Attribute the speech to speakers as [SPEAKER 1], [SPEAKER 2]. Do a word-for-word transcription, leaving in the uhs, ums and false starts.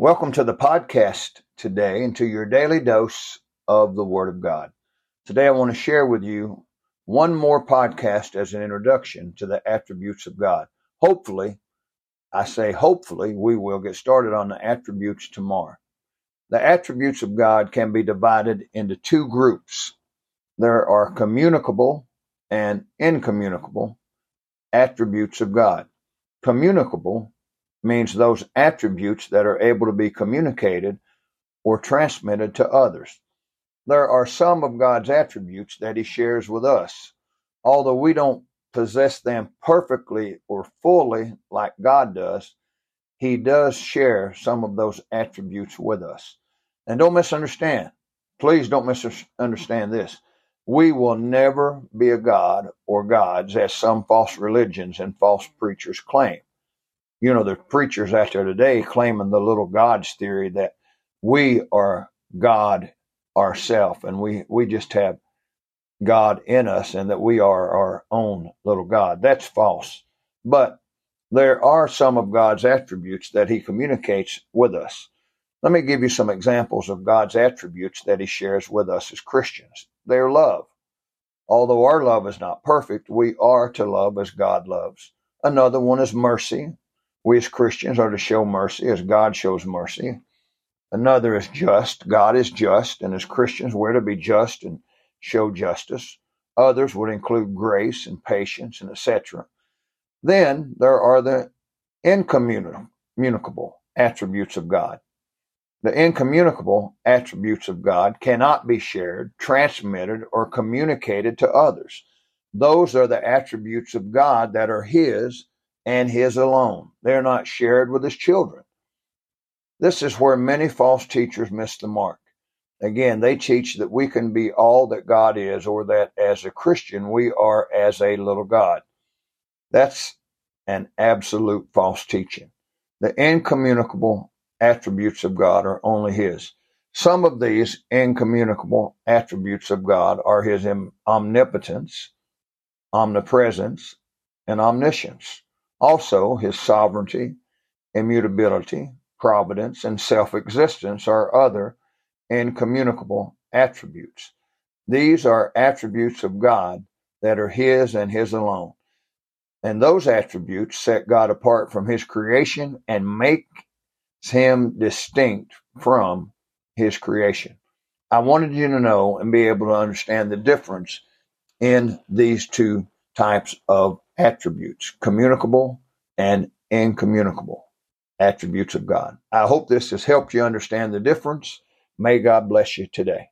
[SPEAKER 1] Welcome to the podcast today and to your daily dose of the Word of God. Today I want to share with you one more podcast as an introduction to the attributes of God. Hopefully, I say hopefully, we will get started on the attributes tomorrow. The attributes of God can be divided into two groups. There are communicable and incommunicable attributes of God. Communicable means those attributes that are able to be communicated or transmitted to others. There are some of God's attributes that He shares with us. Although we don't possess them perfectly or fully like God does, He does share some of those attributes with us. And don't misunderstand. Please don't misunderstand this. We will never be a God or gods as some false religions and false preachers claim. You know, the preachers out there today claiming the little gods theory that we are God ourselves and we, we just have God in us and that we are our own little God. That's false. But there are some of God's attributes that He communicates with us. Let me give you some examples of God's attributes that He shares with us as Christians. They're love. Although our love is not perfect, we are to love as God loves. Another one is mercy. We as Christians are to show mercy as God shows mercy. Another is just. God is just, and as Christians, we're to be just and show justice. Others would include grace and patience and et cetera. Then there are the incommunicable attributes of God. The incommunicable attributes of God cannot be shared, transmitted, or communicated to others. Those are the attributes of God that are His and His alone. They're not shared with His children. This is where many false teachers miss the mark. Again, they teach that we can be all that God is, or that as a Christian we are as a little God. That's an absolute false teaching. The incommunicable attributes of God are only His. Some of these incommunicable attributes of God are His omnipotence, omnipresence, and omniscience. Also, His sovereignty, immutability, providence, and self-existence are other incommunicable attributes. These are attributes of God that are His and His alone. And those attributes set God apart from His creation and make Him distinct from His creation. I wanted you to know and be able to understand the difference in these two types of attributes, communicable and incommunicable attributes of God. I hope this has helped you understand the difference. May God bless you today.